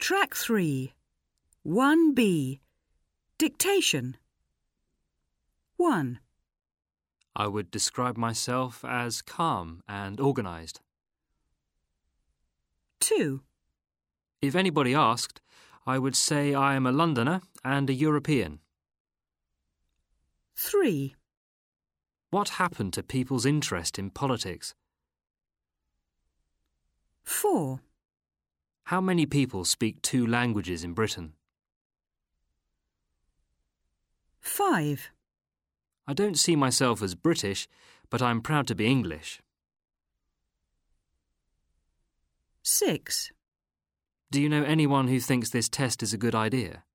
Track 3. 1B. Dictation. 1. I would describe myself as calm and organised. 2. If anybody asked, I would say I am a Londoner and a European. 3. What happened to people's interest in politics? 4. How many people speak 2 languages in Britain? 5. I don't see myself as British, but I'm proud to be English. 6. Do you know anyone who thinks this test is a good idea?